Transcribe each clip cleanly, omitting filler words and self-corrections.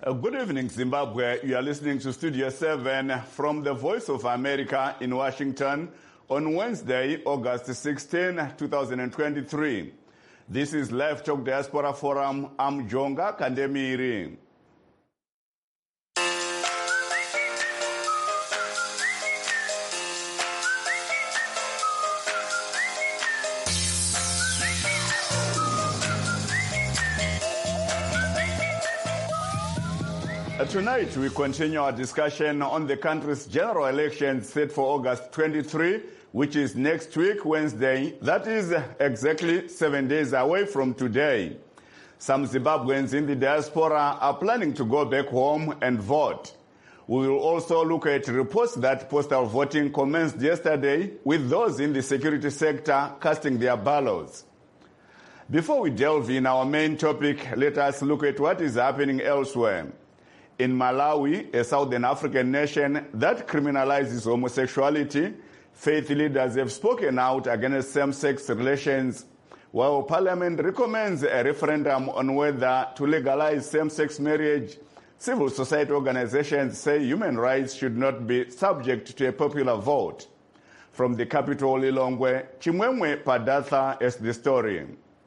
Good evening, Zimbabwe. You are listening to Studio 7 from the Voice of America in Washington on Wednesday, August 16, 2023. This is Live Talk Diaspora Forum. I'm Jonga Kandemiri. Tonight, we continue our discussion on the country's general elections set for August 23, which is next week, Wednesday. That is exactly 7 days away from today. Some Zimbabweans in the diaspora are planning to go back home and vote. We will also look at reports that postal voting commenced yesterday, with those in the security sector casting their ballots. Before we delve in our main topic, let us look at what is happening elsewhere. In Malawi, a Southern African nation that criminalizes homosexuality, faith leaders have spoken out against same-sex relations, while Parliament recommends a referendum on whether to legalize same-sex marriage. Civil society organizations say human rights should not be subject to a popular vote. From the capital, Lilongwe, Chimwemwe Padatha has the story.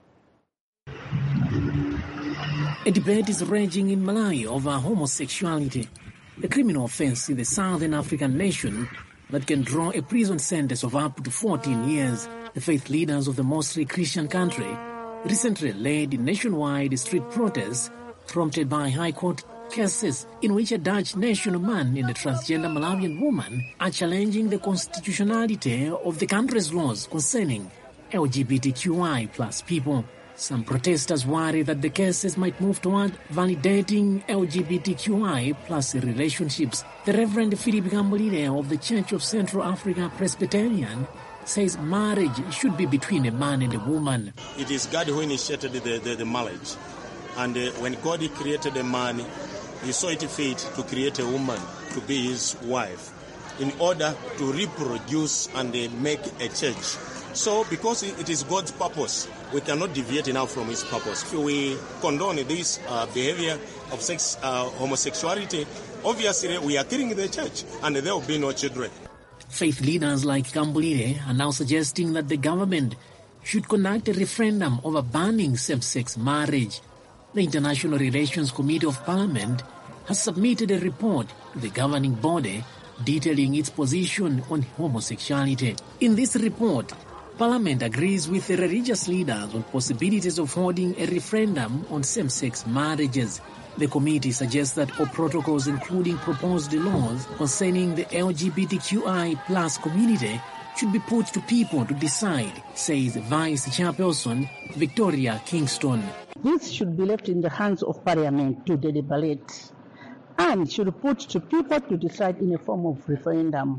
A debate is raging in Malawi over homosexuality, a criminal offense in the Southern African nation that can draw a prison sentence of up to 14 years. The faith leaders of the mostly Christian country recently led nationwide street protests prompted by High Court cases in which a Dutch national man and a transgender Malawian woman are challenging the constitutionality of the country's laws concerning LGBTQI plus people. Some protesters worry that the cases might move toward validating LGBTQI plus relationships. The Reverend Philip Gambulile of the Church of Central Africa Presbyterian says marriage should be between a man and a woman. It is God who initiated the marriage. And when God created a man, he saw it fit to create a woman to be his wife in order to reproduce and make a church. So because it is God's purpose, we cannot deviate now from his purpose. If we condone this behavior of homosexuality, obviously we are killing the church and there will be no children. Faith leaders like Gambulile are now suggesting that the government should conduct a referendum over banning same-sex marriage. The International Relations Committee of Parliament has submitted a report to the governing body detailing its position on homosexuality. In this report, Parliament agrees with the religious leaders on possibilities of holding a referendum on same-sex marriages. The committee suggests that all protocols, including proposed laws concerning the LGBTQI plus community, should be put to people to decide, says Vice Chairperson Victoria Kingston. This should be left in the hands of Parliament to deliberate and should be put to people to decide in a form of referendum.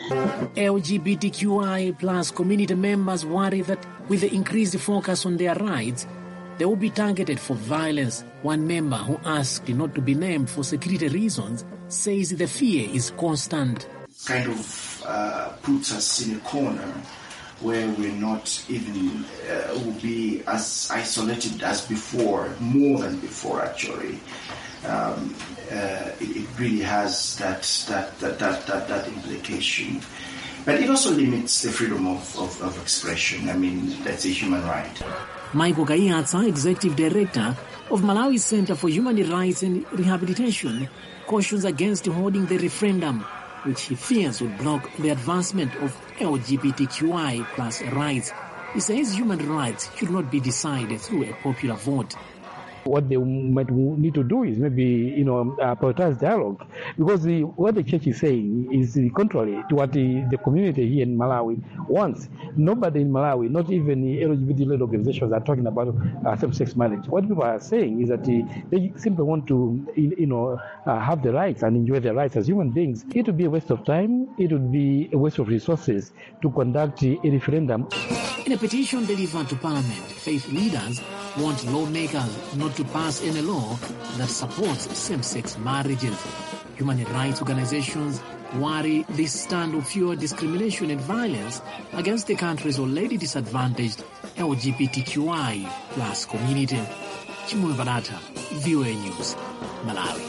LGBTQI plus community members worry that with the increased focus on their rights, they will be targeted for violence. One member who asked not to be named for security reasons says the fear is constant. Kind of puts us in a corner where we're not even will be as isolated as before, more than before actually. It really has that implication. But it also limits the freedom of expression. I mean, that's a human right. Michael Gaiatsa, Executive Director of Malawi Center for Human Rights and Rehabilitation, cautions against holding the referendum, which he fears would block the advancement of LGBTQI plus rights. He says human rights should not be decided through a popular vote. What they might need to do is maybe, prioritize dialogue, because what the church is saying is contrary to what the community here in Malawi wants. Nobody in Malawi, not even the LGBT-led organizations, are talking about same-sex marriage. What people are saying is that they simply want to, have the rights and enjoy their rights as human beings. It would be a waste of time. It would be a waste of resources to conduct a referendum. In a petition delivered to Parliament, faith leaders want lawmakers not to pass any law that supports same-sex marriages. Human rights organizations worry this stand will fuel discrimination and violence against the country's already disadvantaged LGBTQI plus community. Chimwe Barata, VOA News, Malawi.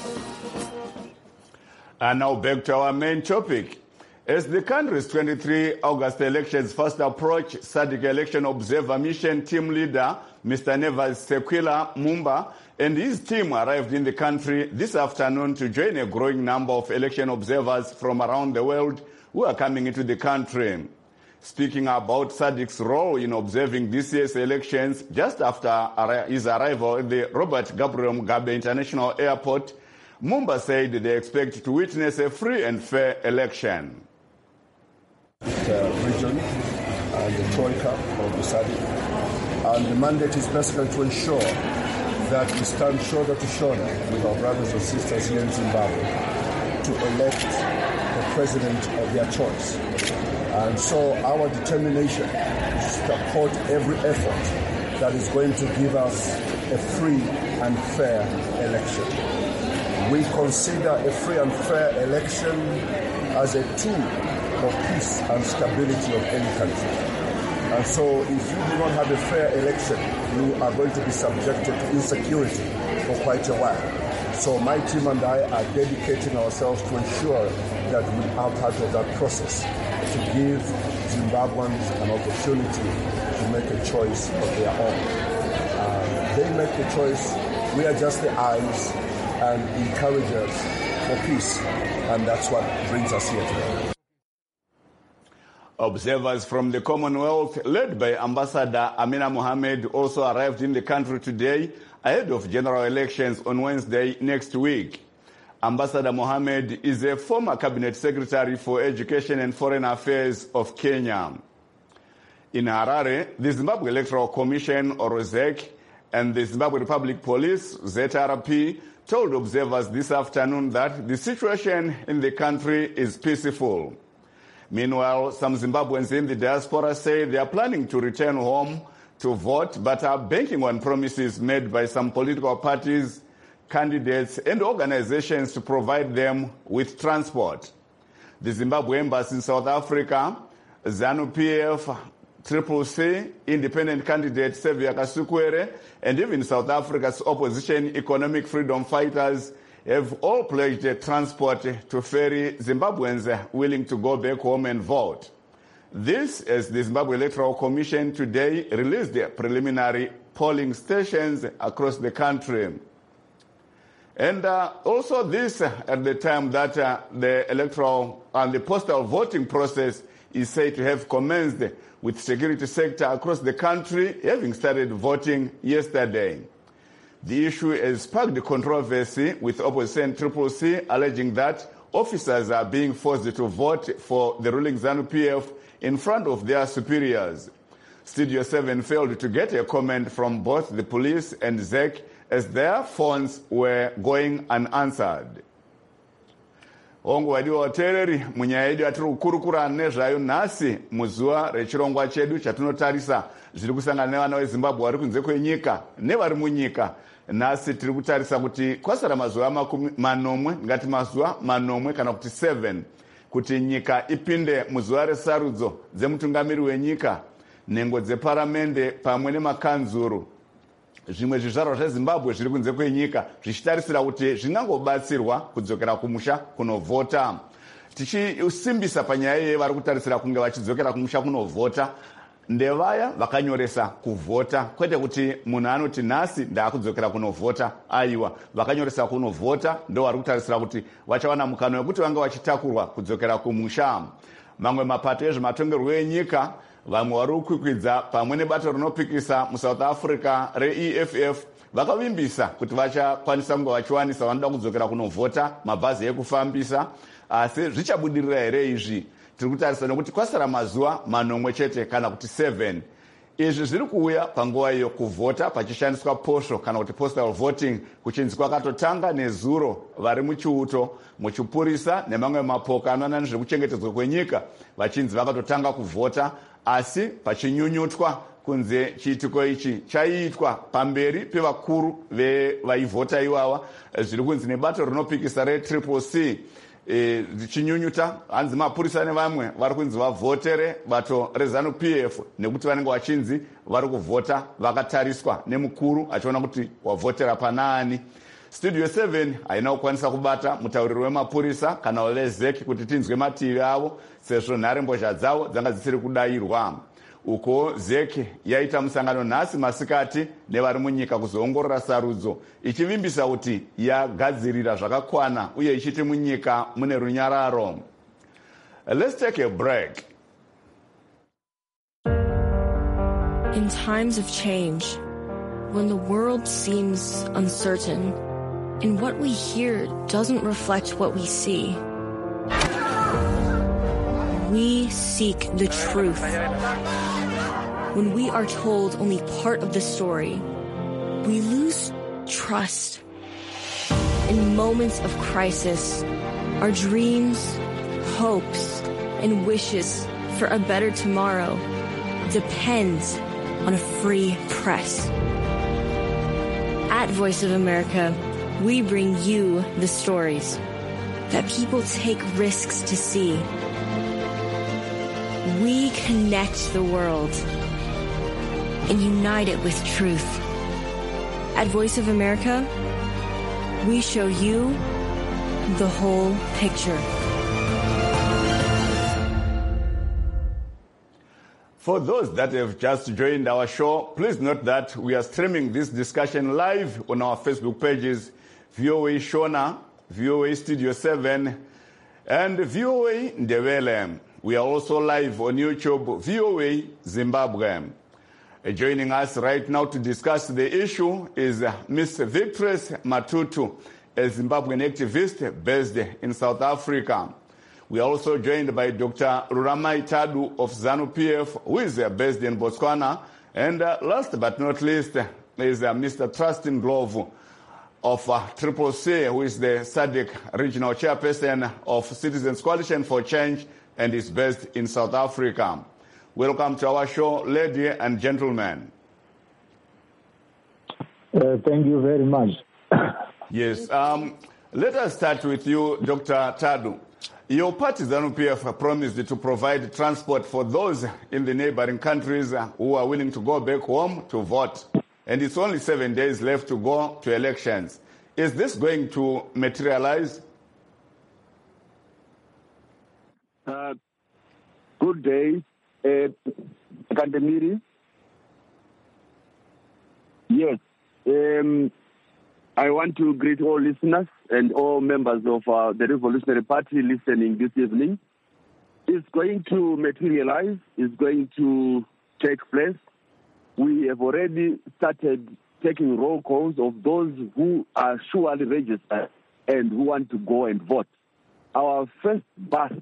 And now back to our main topic. As the country's 23 August elections first approach, SADC election observer mission team leader Mr. Nevas Sekwila Mumba and his team arrived in the country this afternoon to join a growing number of election observers from around the world who are coming into the country. Speaking about SADC's role in observing this year's elections, just after his arrival at the Robert Gabriel Mugabe International Airport, Mumba said they expect to witness a free and fair election. The region and the Troika of the SADC, and the mandate is basically to ensure that we stand shoulder to shoulder with our brothers and sisters here in Zimbabwe to elect the president of their choice. And so our determination is to support every effort that is going to give us a free and fair election. We consider a free and fair election as a tool of peace and stability of any country. And so if you do not have a fair election, you are going to be subjected to insecurity for quite a while. So my team and I are dedicating ourselves to ensure that we are part of that process, to give Zimbabweans an opportunity to make a choice of their own. They make the choice. We are just the eyes and encouragers for peace, and that's what brings us here today. Observers from the Commonwealth, led by Ambassador Amina Mohamed, also arrived in the country today ahead of general elections on Wednesday next week. Ambassador Mohamed is a former Cabinet Secretary for Education and Foreign Affairs of Kenya. In Harare, the Zimbabwe Electoral Commission, or ZEC, and the Zimbabwe Republic Police, ZRP, told observers this afternoon that the situation in the country is peaceful. Meanwhile, some Zimbabweans in the diaspora say they are planning to return home to vote, but are banking on promises made by some political parties, candidates, and organizations to provide them with transport. The Zimbabwe Embassy in South Africa, ZANU-PF, CCC, independent candidate Sevia Kasukwere, and even South Africa's opposition economic freedom fighters have all pledged transport to ferry Zimbabweans willing to go back home and vote. This, as the Zimbabwe Electoral Commission today released their preliminary polling stations across the country. And also this at the time that the electoral and the postal voting process is said to have commenced, with security sector across the country having started voting yesterday. The issue has sparked controversy, with opposition CCC alleging that officers are being forced to vote for the ruling ZANU-PF in front of their superiors. Studio 7 failed to get a comment from both the police and ZEC as their phones were going unanswered. Ongo wadiwa watereri munyaya yedu atiri kukurukura nezvayo nhasi muzuva rechirongwa chedu chatinotarisa zviri kusangana nevana veZimbabwe vari kunze kwenyika nevari munyika. Nhasi tiri kutarisa kuti kwasara mazuva manomwe, ngati mazuva manomwe kana kuti 7, kuti nyika ipinde muzuva resarudzo dzemutungamiri wenyika, nhengo dzeparamende pamwe nemakanzuru. Zvimwe zvizvarwa zveZimbabwe zviri kunze kwenyika zvichitarisira kuti zvingangobatsirwa kudzokera kumusha kunovhota. Tichisimbisa panyaya iyi vari kutarisira kunge vachidzokera kumusha kunovhota ndevaya vakanyoresa kuvhota, kwete kuti munhu anoti nhasi ndaakudzokera kunovhota. Aiwa, vakanyoresa kunovhota ndo vari kutarisira kuti vachawana mukana wekuti vanga vachitakurwa kudzokera kumusha. Mamwe mapato ezvematongerwo enyika, vamwe vari kukwikwidza pamwe nebato rinopikisa muSouth Africa reEFF vakavimbisa kuti vachakwanisa kunge vachiwanisa vanoda kudzokera kunovhota mabhazi ekufambisa, asi zvichabudirira here izvi? Tiri kutarisa nekuti kwasara mazuva manomwe chete kana kuti 7. Izvi zviri kuuya panguva iyo kuvhota pachishandiswa posho kana kuti postal voting kuchinzi kwakatotanga nezuro vari muchiuto, muchipurisa nemamwe mapoka anoona nezvekuchengetedzwa kwenyika vachinzi vakatotanga kuvhota, asi pachinyunyutwa kunze chiitiko ichi chaiitwa pamberi pevakuru vaivhota iwawa, zviri kunzi nebato rinopikisa reCCC. chinyunyuta hanzi mapurisa nevamwe vari kunzi vavhotere bato rezanu PF nekuti vanenge vachinzi vari kuvhota vakatariswa nemukuru achiona kuti wavhotera panaani. Studio 7 haina kukwanisa kubata mutauriri wemapurisa kana wezeki kuti tinzwe mativi avo sezvo nharembozha dzavo dzanga dzisiri kudayirwa. Uko zeki yaita musangano nhasi masikati nevari munyika kuzoongorora sarudzo ichivimbisa kuti yagadzirira zvakakwana uye ichiti munyika mune runyararo. Let's take a break. In times of change, when the world seems uncertain and what we hear doesn't reflect what we see, we seek the truth. When we are told only part of the story, we lose trust. In moments of crisis, our dreams, hopes, and wishes for a better tomorrow depends on a free press. At Voice of America, we bring you the stories that people take risks to see. We connect the world and unite it with truth. At Voice of America, we show you the whole picture. For those that have just joined our show, please note that we are streaming this discussion live on our Facebook pages, VOA Shona, VOA Studio 7, and VOA Ndebele. We are also live on YouTube, VOA Zimbabwe. Joining us right now to discuss the issue is Ms. Victress Matutu, a Zimbabwean activist based in South Africa. We are also joined by Dr. Ruramai Tadu of ZANU-PF, who is based in Botswana. And last but not least is Mr. Trustin Glove of Triple C, who is the SADC regional chairperson of Citizens Coalition for Change and is based in South Africa. Welcome to our show, ladies and gentlemen. Thank you very much. Yes. Let us start with you, Dr. Tadu. Your party, ZANU-PF, promised to provide transport for those in the neighboring countries who are willing to go back home to vote. And it's only 7 days left to go to elections. Is this going to materialize? Good day, Kandemiri. Yes, I want to greet all listeners and all members of the Revolutionary Party listening this evening. It's going to materialize, it's going to take place. We have already started taking roll calls of those who are surely registered and who want to go and vote. Our first bus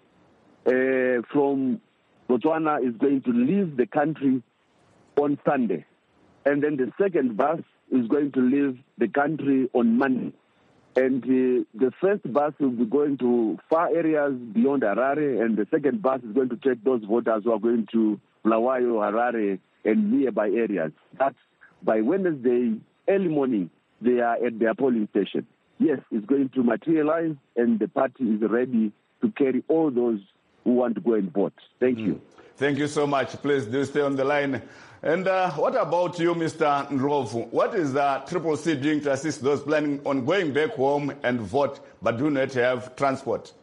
from Botswana is going to leave the country on Sunday. And then the second bus is going to leave the country on Monday. And the first bus will be going to far areas beyond Harare, and the second bus is going to take those voters who are going to Bulawayo, Harare, and nearby areas. That's by Wednesday, early morning, they are at their polling station. Yes, it's going to materialize, and the party is ready to carry all those who want to go and vote. Thank you. Thank you so much. Please do stay on the line. And what about you, Mr. Ndlovu? What is the Triple C doing to assist those planning on going back home and vote but do not have transport?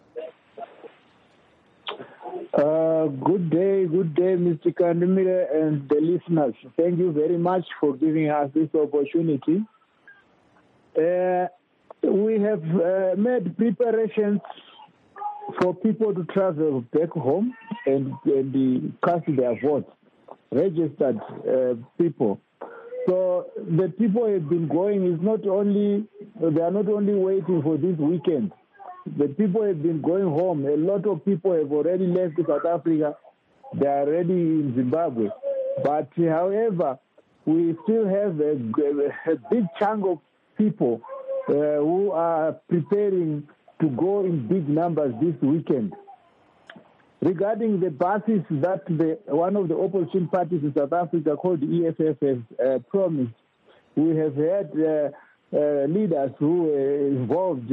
Good day, Mr. Kandemire and the listeners. Thank you very much for giving us this opportunity. We have made preparations for people to travel back home and cast their votes. Registered people. So the people have been going. They are not only waiting for this weekend. The people have been going home. A lot of people have already left South Africa. They are already in Zimbabwe. But however, we still have a big chunk of people who are preparing to go in big numbers this weekend. Regarding the buses that one of the opposition parties in South Africa called EFF has promised, we have had leaders who were involved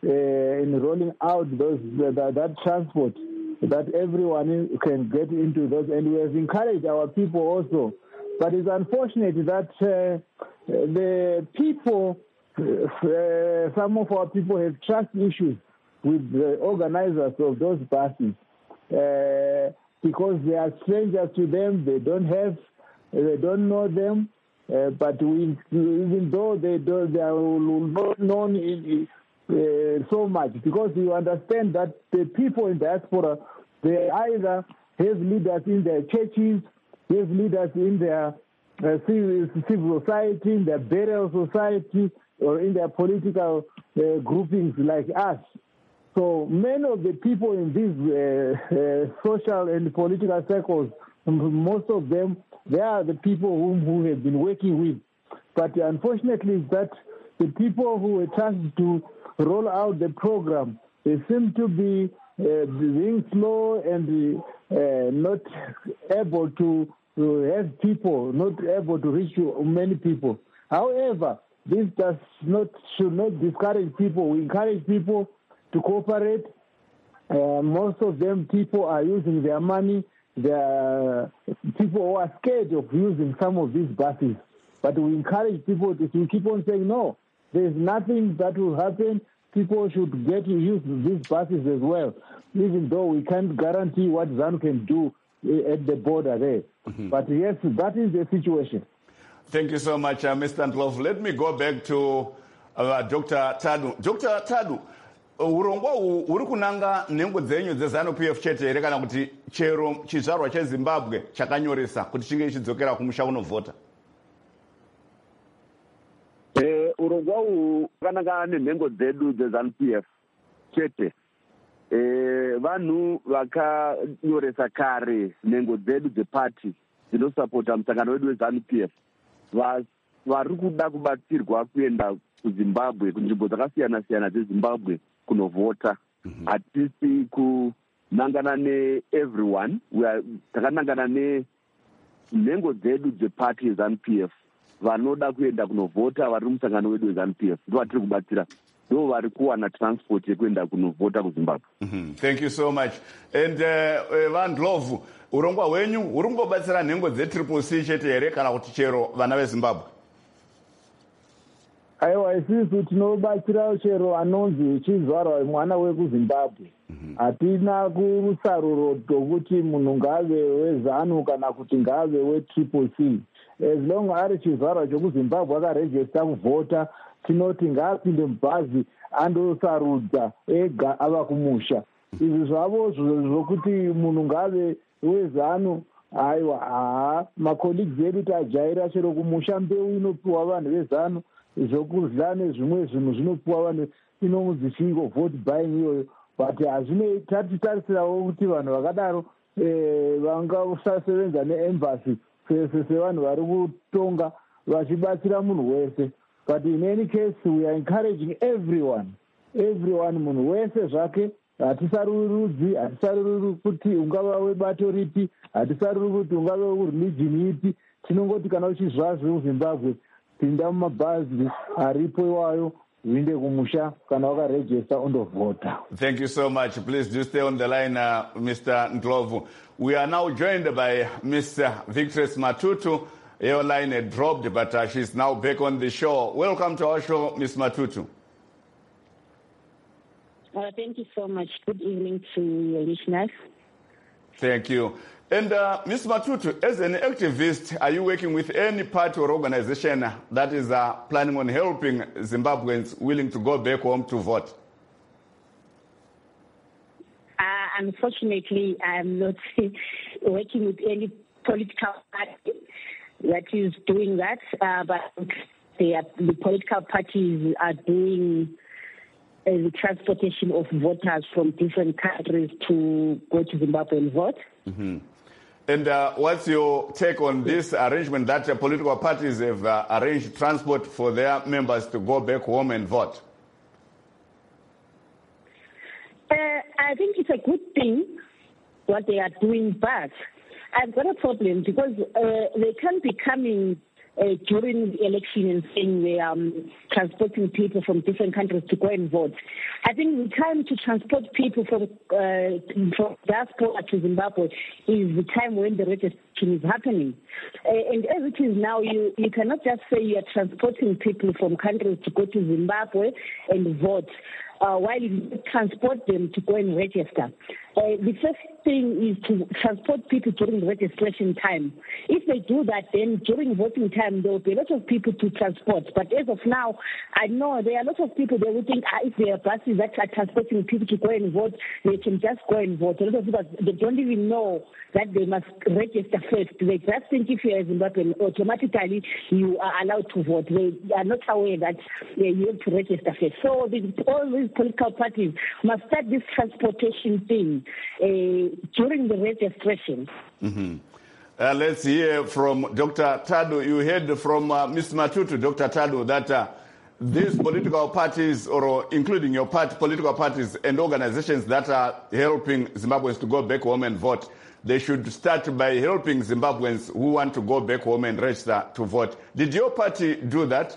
in rolling out that transport, that everyone can get into those. And we have encouraged our people also. But it's unfortunate that the people, some of our people have trust issues with the organizers of those buses because they are strangers to them. They don't know them. But even though they are not known so much, because you understand that the people in diaspora, they either have leaders in their churches, have leaders in their civil society, in their burial society, or in their political groupings like us. So many of the people in these social and political circles, most of them, they are the people who have been working with. But unfortunately, that the people who were tasked to roll out the program, they seem to be being slow and not able to have people, not able to reach many people. However, this should not discourage people. We encourage people to cooperate. Most of them, people are using their money. There are people who are scared of using some of these buses. But we encourage people to keep on saying, no, there's nothing that will happen. People should get to use these buses as well, even though we can't guarantee what ZANU can do at the border there. Mm-hmm. But yes, that is the situation. Thank you so much, Mr. Ndlovu. Let me go back to Dr. Tadu. Dr. Tadu, urongwa uri kunanga nhengo dzenyu dzeZANU-PF chete here kana kuti chero chizvarwa cheZimbabwe chakanyoresa kuti chinge chidzokera kumusha kunovhota? Urongwa ukananga nenhengo dzedu dzeZANU-PF chete. Vanhu vakanyoresa kare nhengo dzedu dzepati dzinosapota musangano wedu weZANU-PF vari kuda kubatsirwa kuenda kuZimbabwe, kunzvimbo dzakasiyana-siyana dzeZimbabwe kunovhota. Hatisi kunangana neeveryone, takanangana nenhengo dzedu dzepati yeZANU-PF vanoda kuenda kunovhota vari musangano wedu weZANU-PF ndo vatiri kubatsira, ndo vari kuwana transport yekuenda kunovhota kuZimbabwe. Thank you so much. And Ndlovu, urongwa hwenyu huri kungobatsira nhengo dzeCCC chete here kana kuti chero vana veZimbabwe? Aiwa, isusu tinobatsira chero anonzi chizvarwa mwana wekuZimbabwe. Hatina kurusaruro rwokuti munhu ngave weZANU kana kuti ngave weCCC. As long ari chizvarwa chekuZimbabwe akarejista kuvhota, tinoti ngaapinde mubhazi andosarudza ega ava kumusha. Izvi zvavo zvokuti munhu ngave weZANU, aiwa, macolleagues edu tajaira chero kumusha mbeu inopiwa vanhu veZANU, zvokudya nezvimwe zvinhu zvinopiwa vanhu, inonzi chingo vote buying iyoyo. But tatitarisirawo kuti vanhu vakadaro vangasasevenza neembassy sevanhu vari kutonga vachibatsira munhu wese. But in any case, we are encouraging everyone, munhu wese zvake. Hatisaruri rudzi, hatisaruri kuti ungava webato ripi, hatisaruri kuti ungava wereligion ipi. Tinongoti kana uchizva zvemuZimbabwe, pinda mumabhazi aripo iwayo, uinde kumusha kana wakarejista undovhota. Thank you so much. Please do stay on the line, Mr. Ndlovu. We are now joined by Ms. Victress Matutu. Your line had dropped, but she's now back on the show. Welcome to our show, Ms. Matutu. Thank you so much. Good evening to your listeners. Thank you. And Ms. Matutu, as an activist, are you working with any party or organization that is planning on helping Zimbabweans willing to go back home to vote? Unfortunately, I'm not working with any political party that is doing that, but the political parties are doing the transportation of voters from different countries to go to Zimbabwe and vote. Mm-hmm. And what's your take on this arrangement that political parties have arranged transport for their members to go back home and vote? I think it's a good thing what they are doing, but I've got a problem because they can't be coming during the election and saying they are transporting people from different countries to go and vote. I think the time to transport people from diaspora to Zimbabwe is the time when the registration is happening. And as it is now, you cannot just say you are transporting people from countries to go to Zimbabwe and vote, while you transport them to go and register. The first thing is to transport people during registration time. If they do that, then during voting time, there will be a lot of people to transport. But as of now, I know there are a lot of people that would think if there are buses that are transporting people to go and vote, they can just go and vote. A lot of people, they don't even know that they must register first. They just think if you are Zimbabwean, automatically you are allowed to vote. They are not aware that you have to register first. So all these political parties must start this transportation thing during the registration. Mm-hmm. Let's hear from Dr. Tadu. You heard from Ms. Matutu, Dr. Tadu, that these political parties, or including your party, political parties and organizations that are helping Zimbabweans to go back home and vote, they should start by helping Zimbabweans who want to go back home and register to vote. Did your party do that?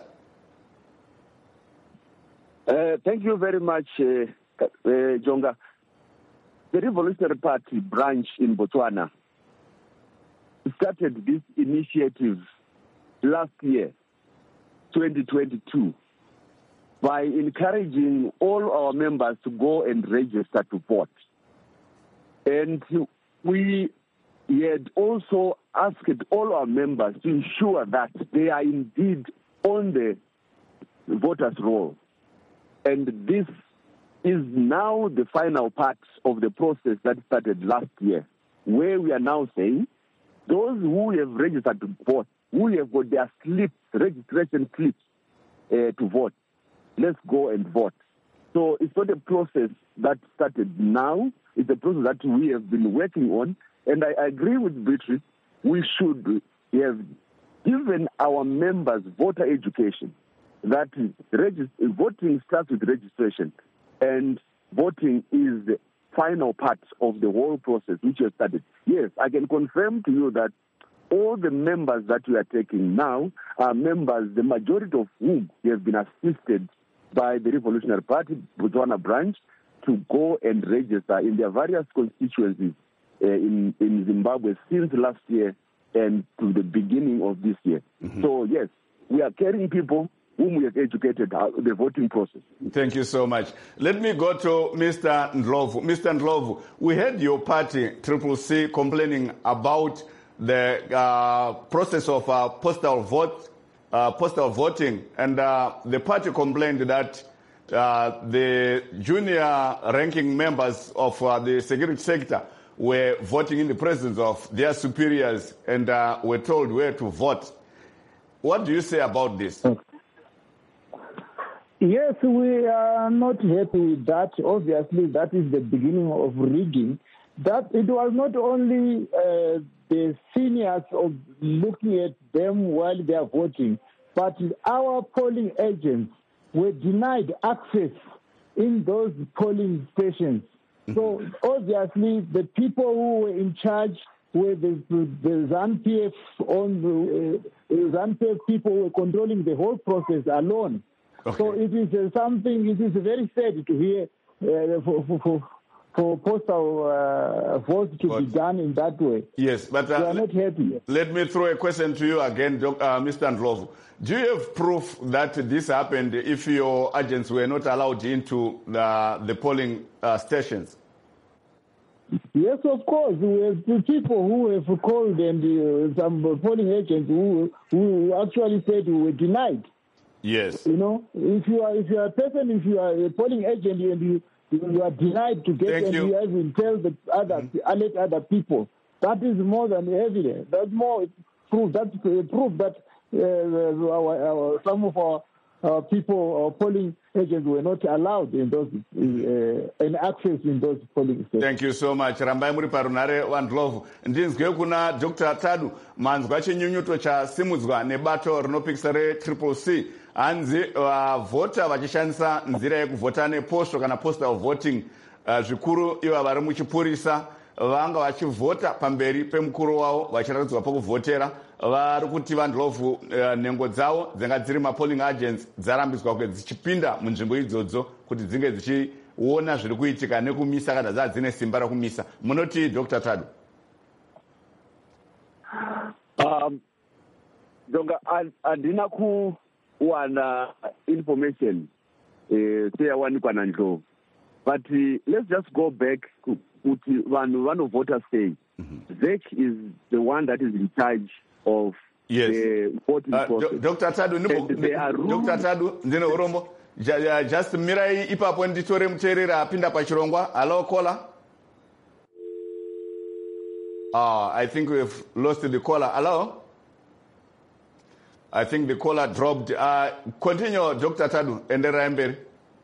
Thank you very much, Jonga. The Revolutionary Party branch in Botswana started this initiative last year, 2022, by encouraging all our members to go and register to vote. And we had also asked all our members to ensure that they are indeed on the voters' roll. And this is now the final part of the process that started last year, where we are now saying those who have registered to vote, who have got their slips, registration slips to vote, let's go and vote. So it's not a process that started now. It's a process that we have been working on. And I agree with Beatrice, we should have given our members voter education. That is, voting starts with registration, and voting is the final part of the whole process which has started. Yes, I can confirm to you that all the members that we are taking now are members, the majority of whom have been assisted by the Revolutionary Party Botswana branch to go and register in their various constituencies in Zimbabwe since last year and to the beginning of this year. Mm-hmm. So, yes, we are carrying people whom we have educated the voting process. Thank you so much. Let me go to Mr. Ndlovu. Mr. Ndlovu, we heard your party, Triple C, complaining about the process of postal voting, and the party complained that the junior ranking members of the security sector were voting in the presence of their superiors and were told where to vote. What do you say about this? Yes, we are not happy with that. Obviously, that is the beginning of rigging. That it was not only the seniors of looking at them while they are voting, but our polling agents were denied access in those polling stations. So obviously, the people who were in charge were the ZANU-PF ZANU-PF people who were controlling the whole process alone. Okay. So it is it is very sad to hear for postal votes to be done in that way. Yes, but we are not happy. Let me throw a question to you again, Mr. Ndlovu. Do you have proof that this happened if your agents were not allowed into the polling stations? Yes, of course. We have people who have called and some polling agents who actually said we were denied. Yes. You know, if you are a person, if you are a polling agent and you are denied to get, and you even tell the alert other people, that is more than evidence. That's more proof. That's proof that some of our people, our polling agents, were not allowed in those and access in those polling stations. Thank you so much. Rambai muri parunare Ndlovu. Ndinzwe kuna Dr. Tadu manzwa chinyunyuto chasimudzwa nebato rinopikisa Triple C. Hanzi vota vachishandisa nzira yekuvhota nepostal kana postal voting zvikuru ivo vari muchipurisa vanga vachivhota pamberi pemukuru wavo vachiratidzwa pokuvhotera vari kuti vandlovu nhengo dzavo dzinga dziri mapolling agents dzarambidzwa kunge dzichipinda munzvimbo idzodzo kuti dzinge dzichiona zviri kuitika nekumisa kana dzava dzine simba rakumisa. Munoti Dr. Tadu? Donga handina kuwana information seyawanikwa naNdlovu, but let's just go back kuti vanhu vanovhota sei. ZEC is the one that is in charge of the voting process. Dr. Tadu, Dr. Tadu, ndine urombo. Just mirai ipapo nditore muteerera apinda pachirongwa. Hello, caller. I think we've lost the caller. Hello? I think the caller dropped. Continue, Dr. Tadu, endera mberi.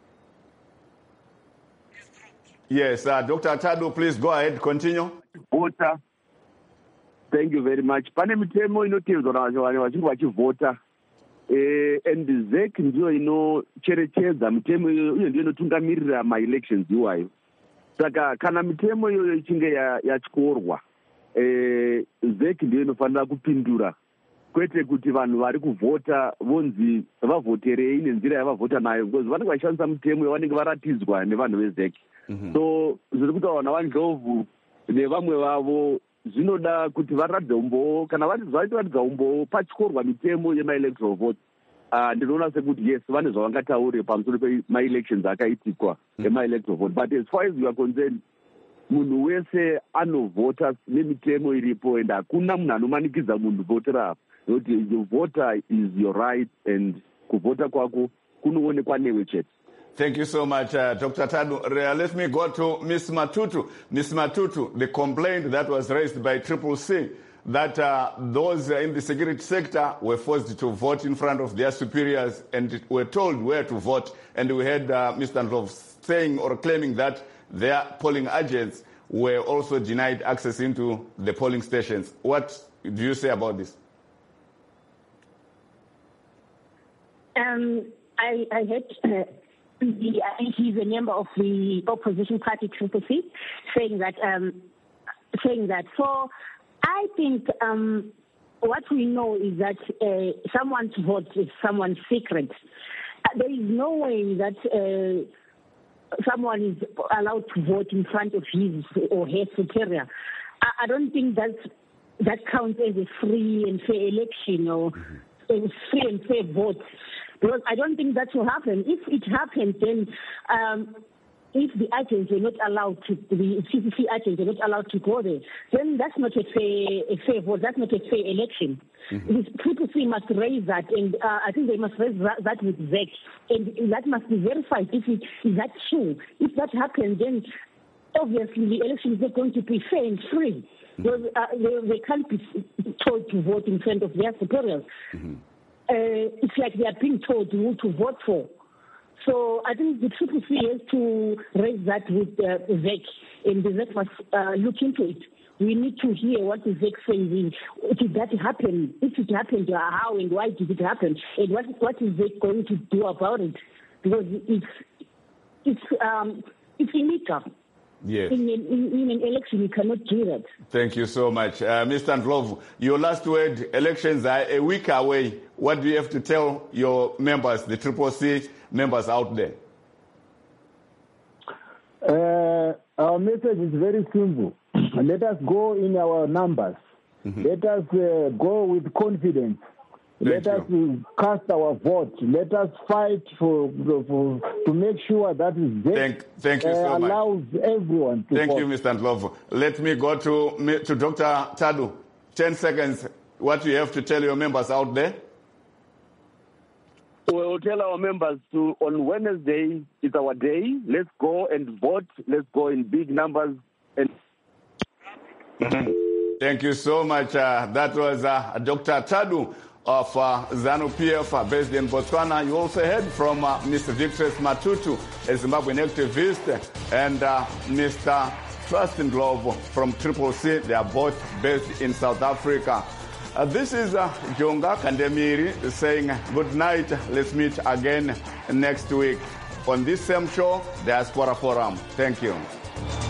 Yes, Dr. Tadu, please go ahead, continue. Voter. Thank you very much. Pane mitemo inotevedzwa navanhu vachinge vachivhota, and ZEC ndiyo inocherechedza mitemo iyoyo uye ndiyo inotungamirira ma-elections iwayo. Saka kana mitemo iyoyo ichinge yatyorwa, ZEC ndiyo inofanira kupindura, kwete kuti vanhu vari kuvhota vonzi vavhoterei nenzira yavavhota nayo, because vanenge vachishandisa mitemo yavanenge varatidzwa nevanhu veZEC. So zviri kutaura navaNdlovu nevamwe vavo zvinoda kuti varatidze umbowo, kana vachiratidza umbowo pachyorwa mitemo yema-electoral vote. Ndinoona sekuti yes, vane zvavangataure pamusoro pema-elections akaitikwa ema-electoral vote. But as far as you are concerned, munhu wese anovhota nemitemo iripo, and hakuna munhu anomanikidza munhu vhotera apo. Nokuti your voter is your right, and kuvhota kwako kunoonekwa newe chete. Thank you so much, Dr. Tadu. Let me go to Ms. Matutu. Ms. Matutu, the complaint that was raised by CCC that those in the security sector were forced to vote in front of their superiors and were told where to vote. And we heard Mr. Ndlovu saying or claiming that their polling agents were also denied access into the polling stations. What do you say about this? I heard... I think he's a member of the opposition party, CCC, saying that. So I think what we know is that someone's vote is someone's secret. There is no way that someone is allowed to vote in front of his or her superior. I don't think that counts as a free and fair election or a free and fair vote. Because I don't think that will happen. If it happens, then if the agents were not allowed to, the CCC agents were not allowed to go there, then that's not a fair vote. That's not a fair election. The CCC must raise that, and I think they must raise that with ZEC, and that must be verified. If that's true, if that happens, then obviously the election is not going to be fair and free. Because they can't be told to vote in front of their superiors. It's like they are being told who to vote for. So I think the CCC has to raise that with ZEC, and the ZEC must look into it. We need to hear what the ZEC says. Did that happen? If it happened, how and why did it happen? And what is ZEC going to do about it? Because it's illegal. Yes. In an election, you cannot do that. Thank you so much. Mr. Ndlovu, your last word, elections are a week away. What do you have to tell your members, the CCC members out there? Our message is very simple. Let us go in our numbers. Let us go with confidence. Let us cast our vote. Let us fight to make sure that thank you so allows much. Everyone to Thank vote. you, Mr. Ndlovu. Let me go to Dr. Tadu. 10 seconds. What do you have to tell your members out there? We'll tell our members on Wednesday, it's our day. Let's go and vote. Let's go in big numbers. And Thank you so much. That was Dr. Tadu of ZANU-PF based in Botswana. You also heard from Mr. Victress Matutu, a Zimbabwean activist, and Mr. Trust Ndlovu from CCC. They are both based in South Africa. This is Jonga Kandemiri saying good night. Let's meet again next week on this same show, Diaspora Forum. Thank you.